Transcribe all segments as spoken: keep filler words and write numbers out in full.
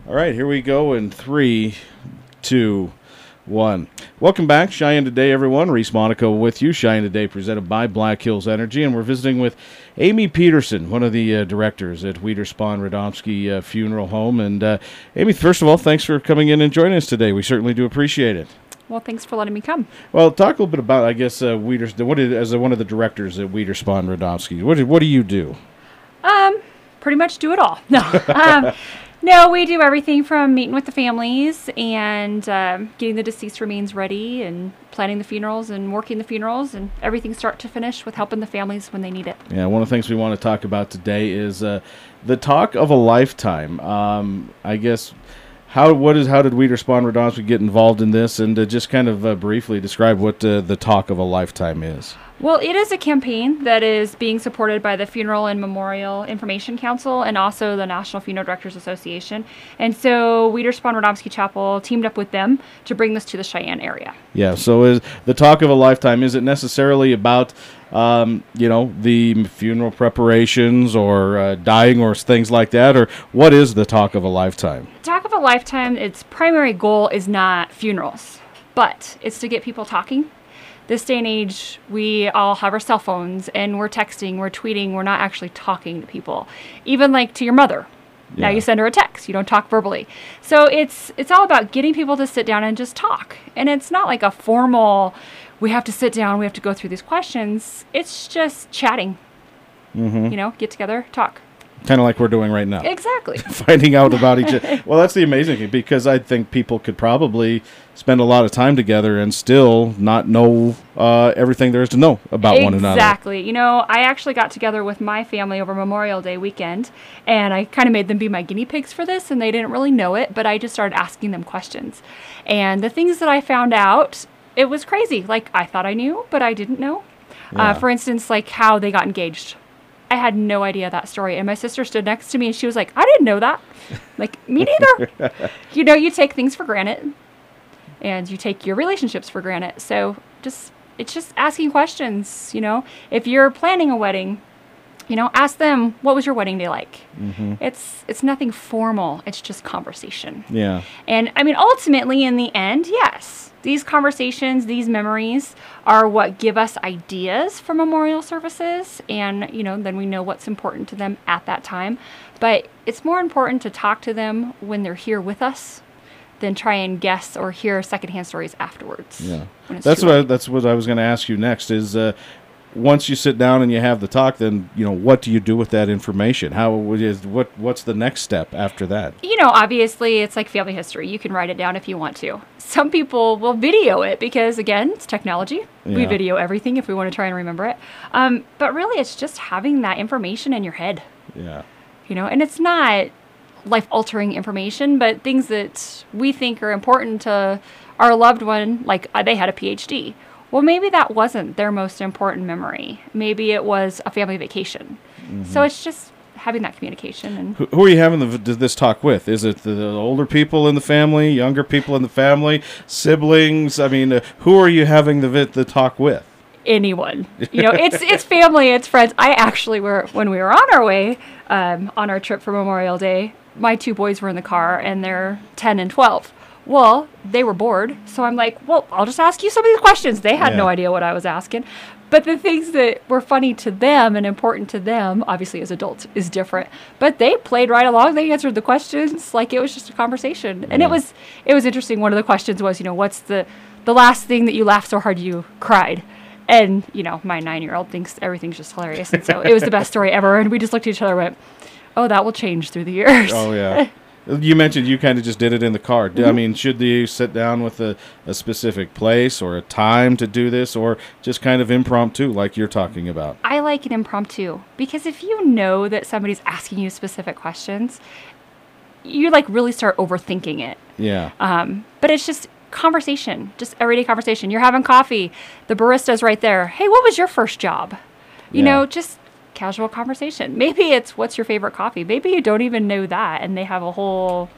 All right, here we go in three, two, one. Welcome back, Cheyenne Today, everyone. Reese Monaco with you. Cheyenne Today presented by Black Hills Energy, and we're visiting with Amy Peterson, one of the uh, directors at Wiederspan Radomski uh, Funeral Home. And uh, Amy, first of all, thanks for coming in and joining us today. We certainly do appreciate it. Well, thanks for letting me come. Well, talk a little bit about, I guess, uh, Wieders, what is, as one of the directors at Wiederspan Radomski. What do, what do you do? Um, pretty much do it all. No. um, No, we do everything from meeting with the families and um, getting the deceased remains ready and planning the funerals and working the funerals and everything start to finish with helping the families when they need it. Yeah, one of the things we want to talk about today is uh, the talk of a lifetime. Um, I guess, how what is how did Wiederspan Radomski get involved in this, and uh, just kind of uh, briefly describe what uh, the talk of a lifetime is. Well, it is a campaign that is being supported by the Funeral and Memorial Information Council and also the National Funeral Directors Association. And so Wiederspan Radomski Chapel teamed up with them to bring this to the Cheyenne area. Yeah, so is the talk of a lifetime, is it necessarily about, um, you know, the funeral preparations or uh, dying or things like that, or what is the talk of a lifetime? Talk of a lifetime, its primary goal is not funerals, but it's to get people talking. This day and age, we all have our cell phones and we're texting, we're tweeting, we're not actually talking to people. Even like to your mother. Yeah. Now you send her a text, you don't talk verbally. So it's it's all about getting people to sit down and just talk. And it's not like a formal, we have to sit down, we have to go through these questions. It's just chatting. Mm-hmm. You know, get together, talk. Kind of like we're doing right now. Exactly. Finding out about each other. Well, that's the amazing thing, because I think people could probably spend a lot of time together and still not know uh, everything there is to know about exactly. one another. Exactly. You know, I actually got together with my family over Memorial Day weekend, and I kind of made them be my guinea pigs for this, and they didn't really know it, but I just started asking them questions. And the things that I found out, it was crazy. Like, I thought I knew, but I didn't know. Yeah. Uh, for instance, like how they got engaged. I had no idea that story. And my sister stood next to me and she was like, I didn't know that. Like, me neither. You know, you take things for granted and you take your relationships for granted. So just, it's just asking questions, you know, if you're planning a wedding, you know, ask them, what was your wedding day like? Mm-hmm. It's, it's nothing formal. It's just conversation. Yeah. And I mean, ultimately in the end, yes, these conversations, these memories are what give us ideas for memorial services. And, you know, then we know what's important to them at that time. But it's more important to talk to them when they're here with us than try and guess or hear secondhand stories afterwards. Yeah. That's what I, that's what I was going to ask you next is, uh, once you sit down and you have the talk, then, you know, what do you do with that information? How is what what's the next step after that? You know, obviously it's like family history. You can write it down if you want to. Some people will video it because, again, it's technology. Yeah. We video everything if we want to try and remember it. Um, but really, it's just having that information in your head. Yeah. You know, and it's not life-altering information, but things that we think are important to our loved one, like uh, they had a P H D. Well, maybe that wasn't their most important memory. Maybe it was a family vacation. Mm-hmm. So it's just having that communication. And who, who are you having the, this talk with? Is it the, the older people in the family, younger people in the family, siblings? I mean, uh, who are you having the the talk with? Anyone. You know, it's it's family, it's friends. I actually were, when we were on our way, um, on our trip for Memorial Day, my two boys were in the car, and they're ten and twelve. Well, they were bored, so I'm like, well, I'll just ask you some of these questions. They had yeah. no idea what I was asking. But the things that were funny to them and important to them, obviously as adults, is different. But they played right along. They answered the questions like it was just a conversation. And yeah. it was it was interesting. One of the questions was, you know, what's the, the last thing that you laughed so hard you cried? And, you know, my nine-year-old thinks everything's just hilarious. And so it was the best story ever. And we just looked at each other and went, oh, that will change through the years. Oh, yeah. You mentioned you kind of just did it in the car. Mm-hmm. I mean, should you sit down with a, a specific place or a time to do this, or just kind of impromptu like you're talking about? I like an impromptu because if you know that somebody's asking you specific questions, you like really start overthinking it. Yeah. Um, but it's just conversation, just everyday conversation. You're having coffee. The barista's right there. Hey, what was your first job? You yeah. know, just casual conversation. Maybe it's what's your favorite coffee. Maybe you don't even know that, and they have a whole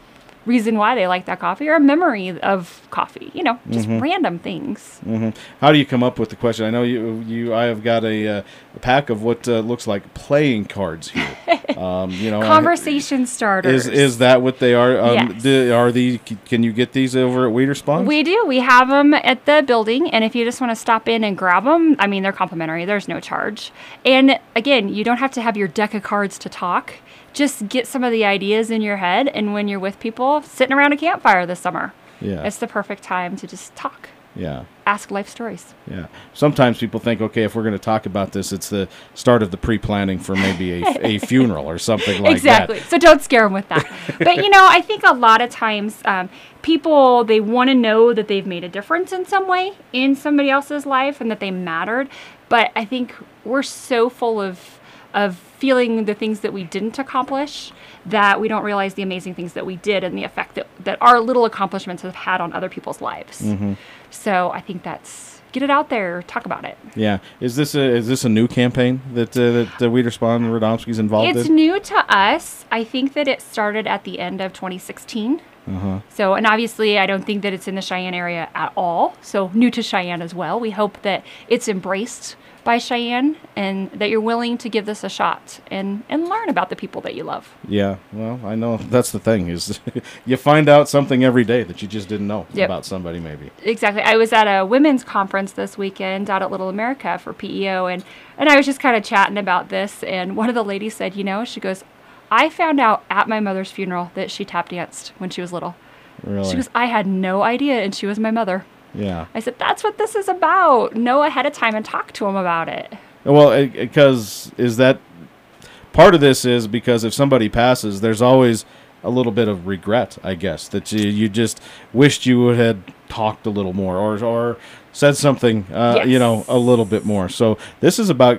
reason why they like that coffee or a memory of coffee, you know, just Mm-hmm. random things. hmm How do you come up with the question? I know you, you. I have got a, uh, a pack of what uh, looks like playing cards here. Um, you know, Conversation starters. Is is that what they are? Um, Yes. do, are these? Can you get these over at Wiederspawn? We do. We have them at the building, and if you just want to stop in and grab them, I mean, they're complimentary. There's no charge. And again, you don't have to have your deck of cards to talk. Just get some of the ideas in your head, and when you're with people, sitting around a campfire this summer, Yeah. it's the perfect time to just talk, Yeah. ask life stories. Yeah. Sometimes people think, okay, if we're going to talk about this, it's the start of the pre-planning for maybe a, a funeral or something like Exactly. that. So don't scare them with that. But, you know, I think a lot of times um, people, they want to know that they've made a difference in some way in somebody else's life and that they mattered. But I think we're so full of of feeling the things that we didn't accomplish that we don't realize the amazing things that we did and the effect that, that our little accomplishments have had on other people's lives. Mm-hmm. So I think that's, get it out there, talk about it. Yeah. Is this a is this a new campaign that uh, that uh, Wiederspawn and Radomski's involved It's in? new to us. I think that it started at the end of twenty sixteen. Uh-huh. So, and obviously, I don't think that it's in the Cheyenne area at all. So, new to Cheyenne as well. We hope that it's embraced by Cheyenne and that you're willing to give this a shot and, and learn about the people that you love. Yeah. Well, I know that's the thing is you find out something every day that you just didn't know Yep. about somebody maybe. Exactly. I was at a women's conference this weekend out at Little America for P E O, and, and I was just kind of chatting about this. And one of the ladies said, you know, she goes, I found out at my mother's funeral that she tap danced when she was little. Really? She goes, I had no idea, and she was my mother. Yeah. I said, that's what this is about. Know ahead of time and talk to them about it. Well, because is that part of this is because if somebody passes, there's always a little bit of regret, I guess, that you, you just wished you had talked a little more or or said something, uh, Yes. you know, a little bit more. So this is about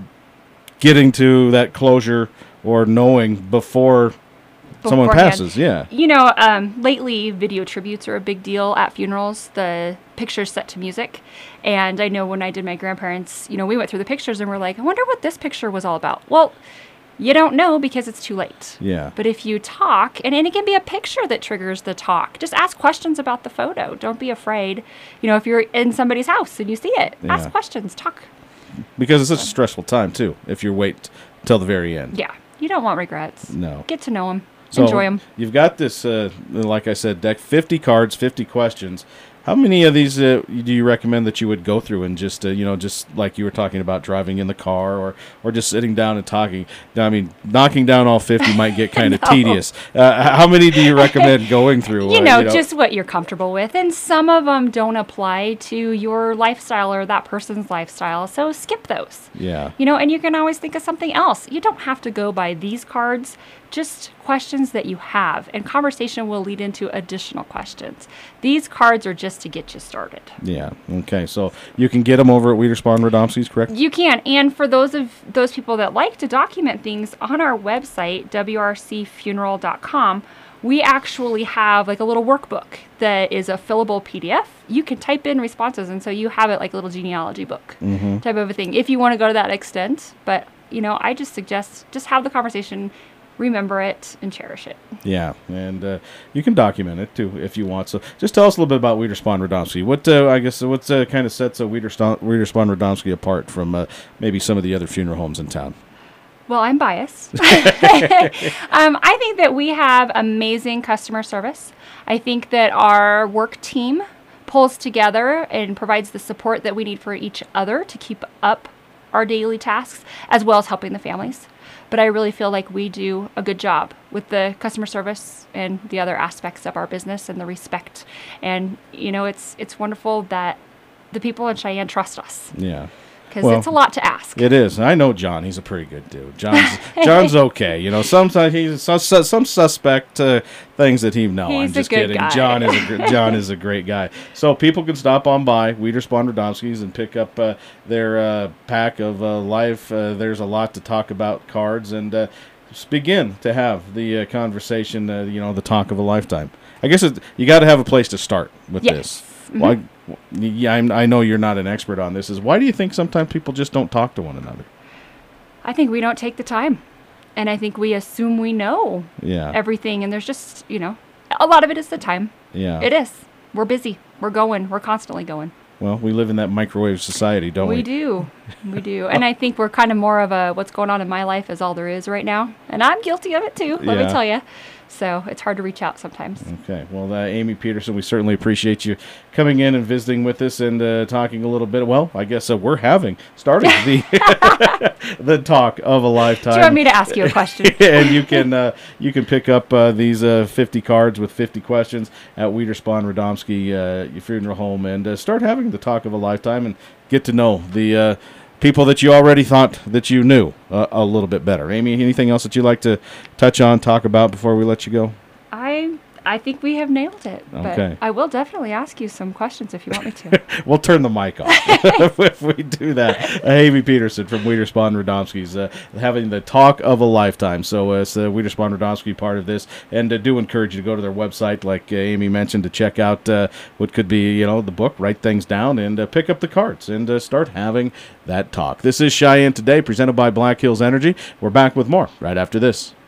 getting to that closure or knowing before someone Beforehand. passes. Yeah. You know, um, lately video tributes are a big deal at funerals, the pictures set to music. And I know when I did my grandparents, you know, we went through the pictures and we're like, I wonder what this picture was all about. Well, you don't know because it's too late. Yeah. But if you talk, and, and it can be a picture that triggers the talk, just ask questions about the photo. Don't be afraid. You know, if you're in somebody's house and you see it, Yeah. ask questions, talk. Because it's such a stressful time, too, if you wait till the very end. Yeah. You don't want regrets. No. Get to know them. So Enjoy them. You've got this, uh, like I said, deck, fifty cards, fifty questions. How many of these uh, do you recommend that you would go through and just, uh, you know, just like you were talking about driving in the car or, or just sitting down and talking? I mean, knocking down all fifty might get kind of No. tedious. Uh, how many do you recommend going through? You uh, know, just what you're comfortable with. And some of them don't apply to your lifestyle or that person's lifestyle. So skip those. Yeah. You know, and you can always think of something else. You don't have to go by these cards, just questions that you have. And conversation will lead into additional questions. These cards are just to get you started. Yeah. Okay. So you can get them over at Wiederspawn Radomski's, correct? You can. And for those of those people that like to document things, on our website, w r c funeral dot com, we actually have like a little workbook that is a fillable P D F. You can type in responses, and so you have it like a little genealogy book Mm-hmm. type of a thing if you want to go to that extent. But, you know, I just suggest just have the conversation, remember it, and cherish it. Yeah, and uh, you can document it too if you want. So, just tell us a little bit about Wiederspawn Radomski. What uh, I guess what uh, kind of sets a Wiederspawn, Wiederspawn Radomski apart from uh, maybe some of the other funeral homes in town? Well, I'm biased. um, I think that we have amazing customer service. I think that our work team pulls together and provides the support that we need for each other to keep up our daily tasks, as well as helping the families. But I really feel like we do a good job with the customer service and the other aspects of our business and the respect. And, you know, it's it's wonderful that the people in Cheyenne trust us, Yeah. because Well, it's a lot to ask. It is. I know John. He's a pretty good dude. John's John's okay. You know, sometimes he's some, some suspect uh, things that he. No, He's I'm a just good kidding. guy. John is a gr- John is a great guy. So people can stop on by Wiederspawn Radomski's and pick up uh, their uh, pack of uh, life. Uh, there's a lot to talk about cards and uh, just begin to have the uh, conversation. Uh, you know, the talk of a lifetime. I guess it, you got to have a place to start with Yes. this. Mhm. Why? Yeah, I'm, I know you're not an expert on this. Is why do you think sometimes people just don't talk to one another? I think we don't take the time. And I think we assume we know Yeah. everything. And there's just, you know, A lot of it is the time. Yeah. It is. We're busy. We're going. We're constantly going. Well, we live in that microwave society, don't we? We do. We do. And I think we're kind of more of a what's going on in my life is all there is right now. And I'm guilty of it too, let Yeah. me tell you. So it's hard to reach out sometimes. Okay. Well, uh, Amy Peterson, we certainly appreciate you coming in and visiting with us and uh, talking a little bit. Well, I guess uh, we're having started the the talk of a lifetime. Do you want me to ask you a question? And you can uh, you can pick up uh, these uh, fifty cards with fifty questions at Wiederspan Radomski uh, your funeral home and uh, start having the talk of a lifetime and get to know the uh, people that you already thought that you knew uh, a little bit better. Amy, anything else that you'd like to touch on, talk about before we let you go? I I think we have nailed it. Okay. But I will definitely ask you some questions if you want me to. We'll turn the mic off if we do that. Uh, Amy Peterson from Wiederspan Radomski's uh, having the talk of a lifetime. So uh, it's the Wiederspan Radomski part of this, and uh, do encourage you to go to their website, like uh, Amy mentioned, to check out uh, what could be, you know, the book, write things down, and uh, pick up the cards and uh, start having that talk. This is Cheyenne Today, presented by Black Hills Energy. We're back with more right after this.